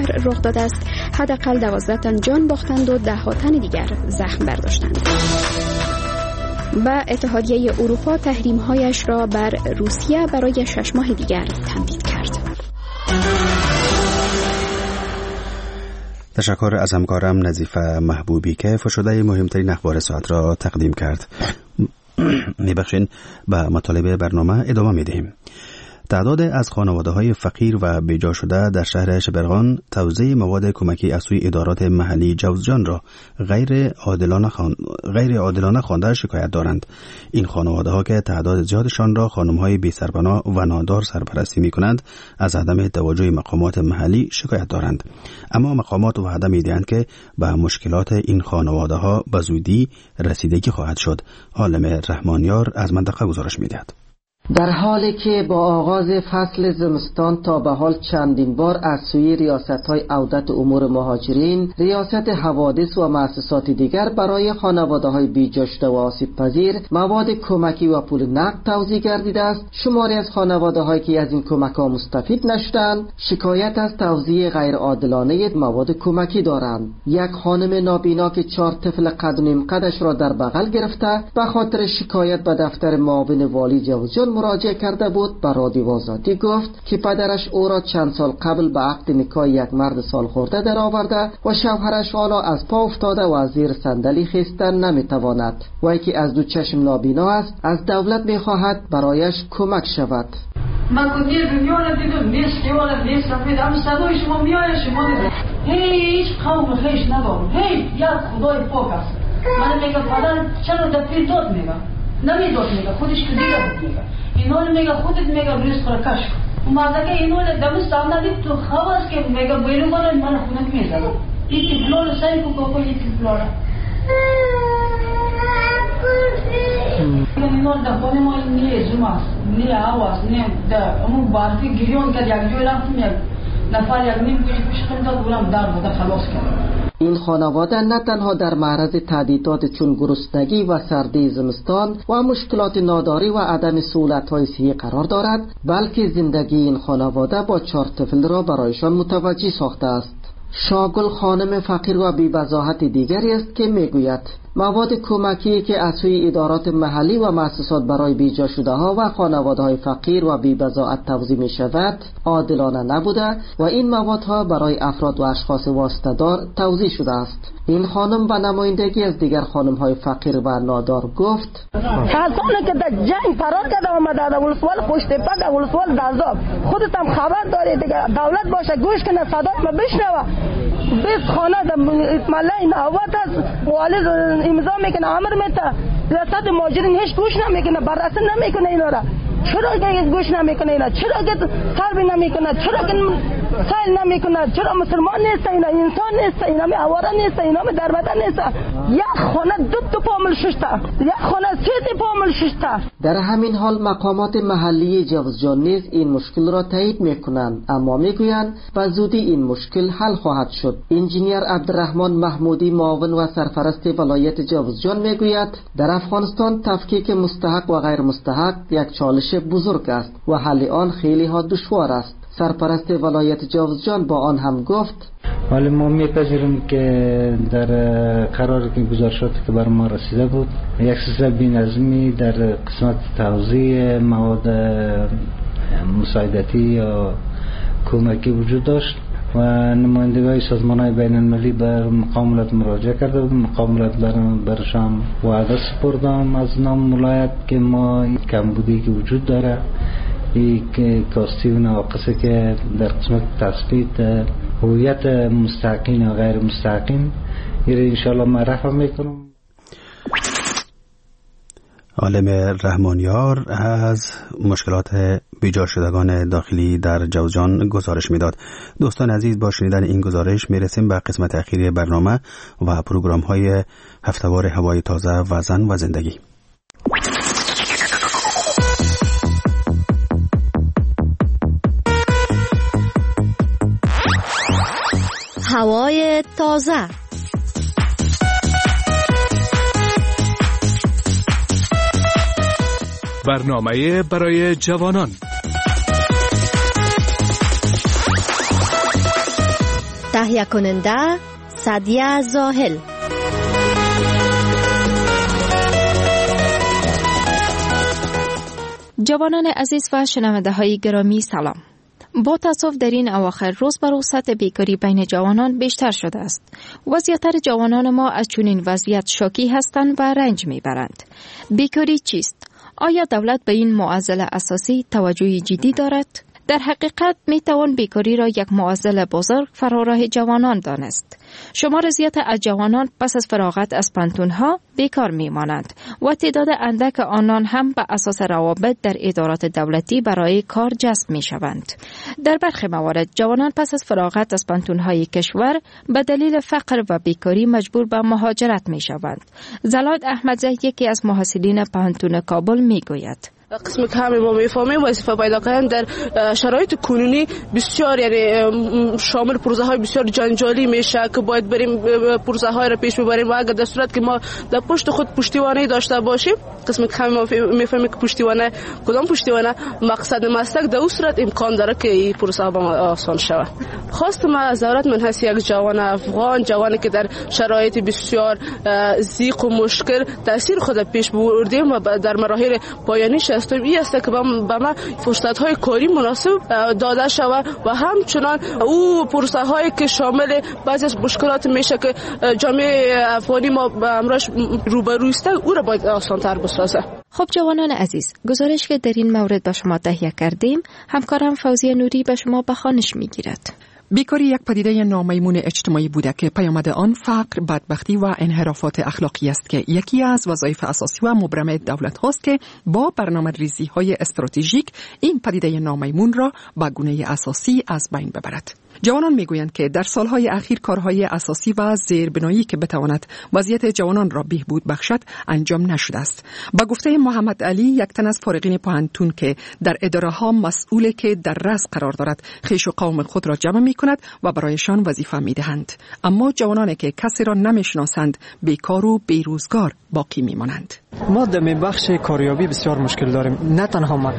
شهر رخ داده است. حداقل 12 تن جان باختند و 10 تن دیگر زخم برداشتند. و اتحادیه اروپا تحریم‌هایش را بر روسیه برای 6 ماه دیگر تمدید کرد. تشکر از همکارم نظیفه محبوبی که فشرده مهمترین اخبار ساعت را تقدیم کرد. میبخشین به مطالب برنامه ادامه میدهیم. تعداد از خانواده‌های فقیر و بیجا شده در شهر شبرغان توزیع مواد کمکی از سوی ادارات محلی جوزجان را غیر عادلانه خوانده شکایت دارند. این خانواده‌ها که تعداد زیادشان را خانم‌های بی‌سرپناه و نادار سرپرستی می‌کنند، از عدم توجه مقامات محلی شکایت دارند. اما مقامات وعده می‌دهند که به مشکلات این خانواده‌ها به زودی رسیدگی خواهد شد. عالم رحمانیار از منطقه گزارش می‌دهد. در حالی که با آغاز فصل زمستان تا به حال چندین بار از سوی ریاست‌های عودت امور مهاجرین، ریاست حوادث و مؤسسات دیگر برای خانواده‌های بی‌جاشته و آسیب‌پذیر مواد کمکی و پول نقد توزیع گردیده است، شماری از خانواده‌هایی که از این کمک‌ها مستفید نشدند، شکایت از توزیع غیرعادلانه مواد کمکی دارند. یک خانم نابینا که 4 طفل قد و نیم قدش را در بغل گرفته، به خاطر شکایت به دفتر معاون والی جوزجان مراجعه کرده بود، به رادیو آزادی گفت که پدرش او را چند سال قبل به عقد نکاح یک مرد سالخورده در آورده و شوهرش حالا از پا افتاده و از زیر صندلی خیستن نمیتواند. وی که از دو چشم نابینا است، از دولت میخواهد برایش کمک شود. من کنی دنیا را دیدم، نیست یوالا نیست سفید، هم صدای شما میآید، شما دیدم هیچ قوم خیش ندارم، هیچ یک خدای پاک است. من میگم پدر چرا دفعی داد میگم نمیداد میگه، خودش که دیگه بود میگه، اینو میگه خودت میگه ریسک را کش کن. اومده که اینو دم سامنا دید تو خواب است که میگه بیرون بالا من خونک میزنم. این فلور سعی کو کوکو این فلور. اینو دفعه ما نیه زماس، نیه آواز، نیه امو بارفی گریون که یک جوی رفت میاد، نفر یک نیم پیش خونده دورم دار بوده خلاص کرد. این خانواده نه تنها در معرض تهدیدات چون گرسنگی و سردی زمستان و مشکلات ناداری و عدم سهولت‌های صحی قرار دارد، بلکه زندگی این خانواده با 4 طفل را برایشان متوجه ساخته است. شاگل خانم فقیر و بی‌بضاحت دیگری است که میگوید مواد کمکی که از سوی ادارات محلی و مؤسسات برای بیجا شده ها و خانواده‌های فقیر و بی‌بضاعت توزیع می شود عادلانه نبوده و این موادها برای افراد و اشخاص واسطه‌دار توزیع شده است. این خانم به نمایندگی از دیگر خانم‌های فقیر و نادار گفت: کسانی که در جنگ فرار کرده آمده در ولسوال پشت‌پا در ولسوال دزاب، خودت هم خبر داری دیگه، دولت باشه گوش کنه صدای ما بشنوه. 20 خانه در ملای نوبت است، والی امضا میکنه، امر میده، ریاست مهاجرین هیچ گوش نمیکنه، بررسی نمیکنه اینا را. چرا که گوش نمیکنه اینا؟ چرا که سربی نمیکنه؟ چرا که سایل نمیکنه؟ چرا مسلمان نیست اینا؟ انسان نیست اینا؟ می آواره نیست اینا؟ می دربده نیست؟ یک خانه 2 پامل ششته، یک خانه 3 پامل ششته. در همین حال مقامات محلی جوزجان نیز این مشکل را تایید میکنند، اما میگویند به زودی این مشکل حل خواهد شد. انجینیر عبدالرحمن محمودی معاون و سرپرست ولایت جوزجان میگوید در افغانستان تفکیک مستحق و غیر مستحق یک چالش بزرگ است و حل آن خیلی ها دشوار است. سرپرست ولایت جوزجان با آن هم گفت: ولی ما میپذیریم که در قراری که گزارشات که بر ما رسیده بود یک سلسله بی‌نظمی در قسمت توزیع مواد مساعدتی یا کمکی وجود داشت و نمایندگان سازمان‌های بین‌المللی به مقامات مراجعه کرده بود. مقامات برشان وعده سپردم از نام ولایت که ما کمبودی که وجود داره، این کاستی و نواقصی که در قسمت تثبیت هویت مستحقین و غیر مستحقین این انشاءالله ما رفع میکنم. عالم رحمانیار از مشکلات بیجا شدگان داخلی در جوزجان گزارش میداد. دوستان عزیز، با شنیدن این گزارش میرسیم به قسمت اخیری برنامه و پروگرام های هفتهوار هوای تازه و زن و زندگی. هوای تازه. برنامه برای جوانان. تهیه کننده سعدیه زاهل. جوانان عزیز و شنونده های گرامی سلام. با تاسف در این اواخر روز به روز سطح بیکاری بین جوانان بیشتر شده است و زیادتر جوانان ما از چنین وضعیت شاکی هستند و رنج میبرند. بیکاری چیست؟ آیا دولت به این معضل اساسی توجه جدی دارد؟ در حقیقت می توان بیکاری را یک معضل بزرگ فراراه جوانان دانست. شمار زیاد از جوانان پس از فراغت از پانتون‌ها بیکار میمانند و تعداد اندک آنان هم به اساس روابط در ادارات دولتی برای کار جذب میشوند. در برخی موارد جوانان پس از فراغت از پانتون‌های کشور به دلیل فقر و بیکاری مجبور به مهاجرت میشوند. زلاد احمدزی یکی از محصلین پانتون کابل میگوید: قسم کمی ما میفهمیم وظیفه پیدا کردن در شرایط کنونی بسیار، یعنی شامل پروژه های بسیار جنجالی میشه که باید بریم پروژه های را پیش ببریم و اگر در صورت که ما در پشت خود پشتیبانی داشته باشیم، قسم کمی ما میفهمیم که پشتیبانی کدام پشتیبانی مقصد مسلک، در اون صورت امکان داره که این پروژه با ما آسان شود. خواست ما از دولت من هست یک جوان افغان، جوانی که در شرایط بسیار ضیق و مشکل تاثیر خود پیش بردیم و در مراحل پایانی این است که به ما فرصت‌های کاری مناسب داده شود و همچنان او پروسه‌هایی که شامل بعضی از مشکلات میشه که جامعه افغانی ما با امرش روبرو است، او را باید آسان‌تر بسازه. خب جوانان عزیز، گزارش که در این مورد به شما تهیه کردیم همکارم فوزیه نوری به شما به خوانش میگیرد. بیکاری یک پدیده نامیمون اجتماعی بوده که پیامد آن فقر، بدبختی و انحرافات اخلاقی است که یکی از وظایف اساسی و مبرم دولت هاست که با برنامه‌ریزی های استراتژیک این پدیده نامیمون را به گونه اساسی از بین ببرد. جوانان میگویند که در سالهای اخیر کارهای اساسی و زیربنایی که بتواند وضعیت جوانان را بهبود بخشد انجام نشده است. با گفته محمد علی، یک تن از فارغین پانتون که در اداره ها مسئوله که در رأس قرار دارد، خویش و قوم خود را جمع می کند و برایشان وظیفه می دهند. اما جوانانی که کسی را نمیشناسند بیکار و بیروزگار باقی می مانند. ما در بخش کاریابی بسیار مشکل داریم. نه تنها ما،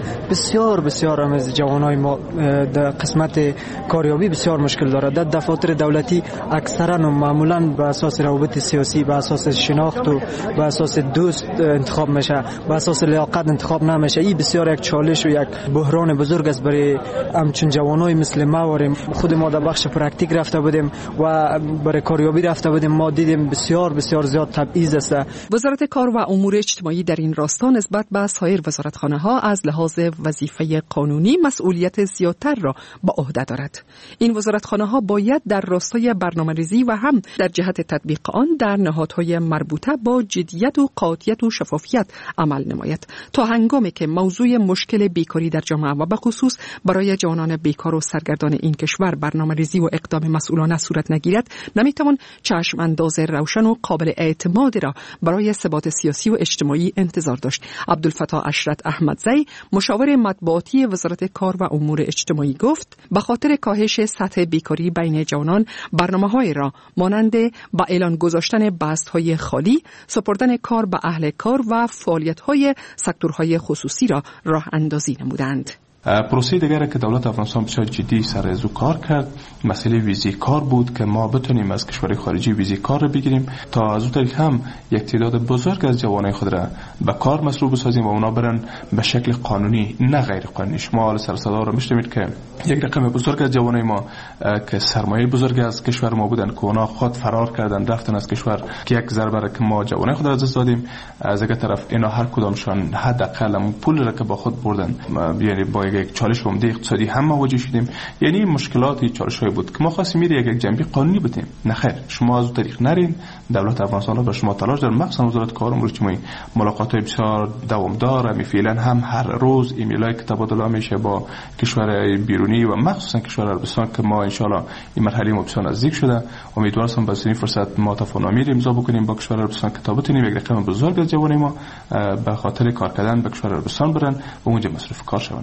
بسیار از جوانای ما در قسمت کاریابی بسیار مشکل داره. در دفاتر دولتی اکثرا و معمولا به اساس روابط سیاسی، به اساس شناخت و به اساس دوست انتخاب میشه، به اساس لیاقت انتخاب نمیشه. این بسیار یک چالش و یک بحران بزرگ است برای همچون جوانای مثل ما. خود ما در بخش پرکتیک رفته بودیم و برای کاریابی رفته بودیم، ما دیدیم بسیار زیاد تبعیض است. وزارت کار و امور اجتماعی در این راستا نسبت به سایر وزارتخانه‌ها از لحاظ وظیفه قانونی مسئولیت زیادتر را به عهده دارد. این وزارتخانه‌ها باید در راستای برنامه‌ریزی و هم در جهت تطبیق آن در نهادهای مربوطه با جدیت و قاطعیت و شفافیت عمل نماید تا هنگامی که موضوع مشکل بیکاری در جامعه و به خصوص برای جوانان بیکار و سرگردان این کشور برنامه‌ریزی و اقدام مسئولانه صورت نگیرد، نمیتوان چشم انداز روشن و قابل اعتماد را برای ثبات سیاسی و اجتماعی انتظار داشت. عبدالفتاح اشرت احمدزی، مشاور مطبوعاتی وزارت کار و امور اجتماعی، گفت به خاطر کاهش سطح بیکاری بین جوانان برنامه‌های را مانند با اعلان گذاشتن بست‌های خالی، سپردن کار به اهل کار و فعالیت‌های سکتورهای خصوصی را راه اندازی نمودند. پروسه دیگری که دولت افغانستان بسیار جدی سر از او کار کرد مسئله ویزی کار بود که ما بتونیم از کشورهای خارجی ویزی کار را بگیریم تا از اون طریق هم یک تعداد بزرگ از جوانای خود را به کار مصروف بسازیم و اونا برن به شکل قانونی نه غیر قانونی. شما حال سر صدا را میشنوید که یک رقم بزرگ از جوانای ما که سرمایه بزرگ از کشور ما بودن که اونا خود فرار کردن رفتن از کشور که یک ضربه که ما جوانای خود را از دست دادیم. از یک طرف اینا هر کدامشان حداقل پول را که با خود بردن یعنی با یک چالش عمده اقتصادی هم مواجه شدیم. یعنی مشکلاتی چالش‌های بود که ما خواستیم یک جنبه قانونی بدیم. نه خیر، شما از اون طریق نرین. دولت افغانستان برای شما تلاش داره، مخصوصا وزارت کار و امور اجتماعی ملاقات‌های بسیار دوامدار فعلا هم هر روز ایمیل‌های که تبادله میشه با کشور بیرونی و مخصوصا کشور عربستان که ما ان شاءالله این مرحله بسیار نزدیک شده. امیدوارم با این فرصت ما تفاهمی امضا بکنیم با کشور عربستان که تا بتونیم یک رقم بزرگ از جوانای ما به خاطر کار کردن به کشور عربستان برن و اونجا مصرف کار شون.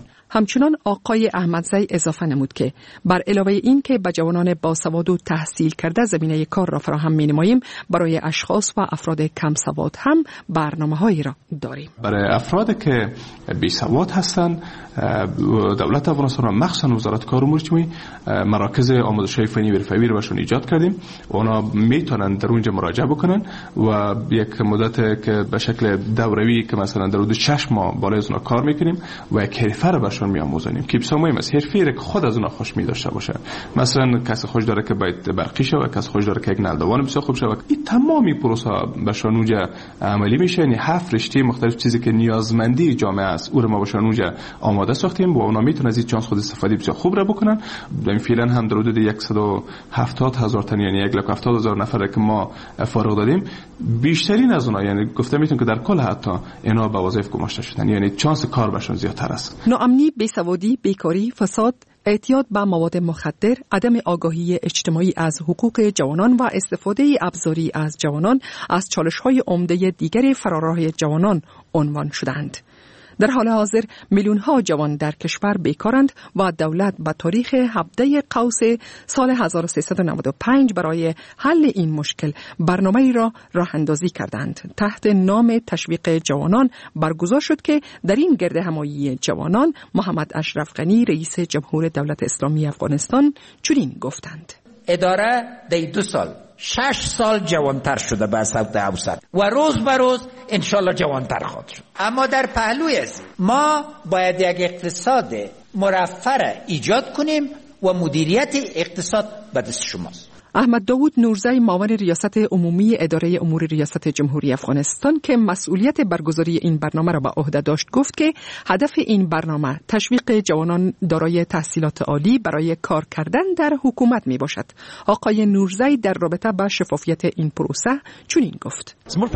همچنان آقای احمدزی اضافه نمود که بر علاوه این که به جوانان باسواد و تحصیل کرده زمینه کار را فراهم می‌نماییم، برای اشخاص و افراد کم سواد هم برنامه‌هایی را داریم. برای افراد که بی سواد هستند، دولت افغانستان و مخصوصا وزارت کار و امور اجتماعی مراکز آموزش‌های فنی و حرفه‌ای را برشون ایجاد کردیم. اونا میتونن در اونجا مراجعه بکنن و یک مدت که به شکل دوره‌ای که مثلا در حدود 6 ماه بالای از اونا کار میکنیم و یک حرفه را برشون میآموزیم که بسیار مهم است. حرفه‌ای که خود از اونا خوش می‌داشته باشه. مثلا کسی خوش داره که باید برقی شه و کسی خوش داره که یک نلدوان بسیار خوب شه. این تمامی پروسه برشون اونجا عملی میشه. یعنی 7 رشته مختلف چیزی که نیازمندی جامعه است او رو ما برشون اونجا آماده ساختیم و اونا میتونن از این چانس خود استفاده بسیار خوب را بکنن. این فعلا هم در حدود 170,000 تن یعنی 170,000 نفر که ما فارغ دادیم، بیشترین از اونها یعنی گفته میتونم که در کل حتی اینا به وظایف گماشته شدن، یعنی چانس کار برشون زیادتر است. ناامنی، بیسوادی، بیکاری، فساد، اعتیاد به مواد مخدر، عدم آگاهی اجتماعی از حقوق جوانان و استفاده ابزاری از جوانان از چالش‌های عمده دیگر فراراه جوانان عنوان شدند. در حال حاضر میلیون‌ها جوان در کشور بیکارند و دولت به تاریخ 17 قوس سال 1395 برای حل این مشکل برنامه‌ای را راه‌اندازی کردند. تحت نام تشویق جوانان برگزار شد که در این گرد همایی جوانان محمد اشرف غنی رئیس جمهور دولت اسلامی افغانستان چنین گفتند: اداره در 2 سال 6 سال جوانتر شده به صوت اوسط و روز به روز انشالله جوانتر خواهد شد. اما در پهلوی از ما باید یک اقتصاد مرفه ایجاد کنیم و مدیریت اقتصاد به دست شماست. احمد داود نورزی معاون ریاست عمومی اداره امور ریاست جمهوری افغانستان که مسئولیت برگزاری این برنامه را به عهده داشت گفت که هدف این برنامه تشویق جوانان دارای تحصیلات عالی برای کار کردن در حکومت می باشد. آقای نورزی در رابطه با شفافیت این پروسه چنین گفت: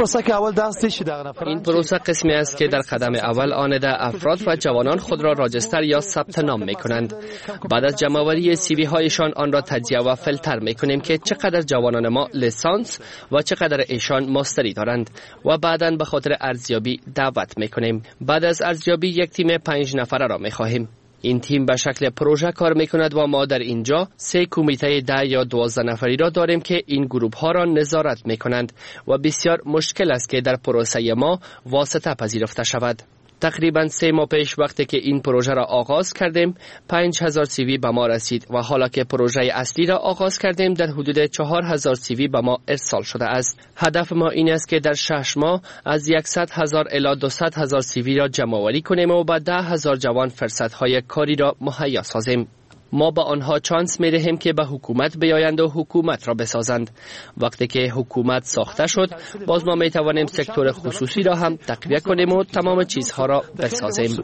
این پروسه قسمی است که در قدم اول آنده افراد و جوانان خود را راجستر یا ثبت نام می کنند. بعد از جمع‌آوری سی وی هایشان آن را تجزیه و فیلتر می کنیم که چقدر جوانان ما لیسانس و چقدر ایشان ماستری دارند و بعداً به خاطر ارزیابی دعوت میکنیم. بعد از ارزیابی یک تیم 5 نفره را میخواهیم. این تیم به شکل پروژه کار میکند و ما در اینجا 3 کمیته 10 یا 12 نفری را داریم که این گروه ها را نظارت میکنند و بسیار مشکل است که در پروسه ما واسطه پذیرفته شود. تقریباً 3 ماه پیش وقتی که این پروژه را آغاز کردیم 5,000 سی وی به ما رسید و حالا که پروژه اصلی را آغاز کردیم در حدود 4,000 سی وی به ما ارسال شده است. هدف ما این است که در 6 ماه از 100,000 الی 200,000 سی وی را جمع آوری کنیم و به 10,000 جوان فرصت‌های کاری را مهیا سازیم. ما به آنها چانس می دهیم که به حکومت بیایند و حکومت را بسازند. وقتی که حکومت ساخته شد باز ما می توانیم سکتور خصوصی را هم تقویت کنیم و تمام چیزها را بسازیم.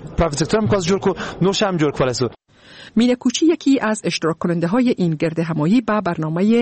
مینا کوچی یکی از اشتراک کننده های این گرد همایی به برنامه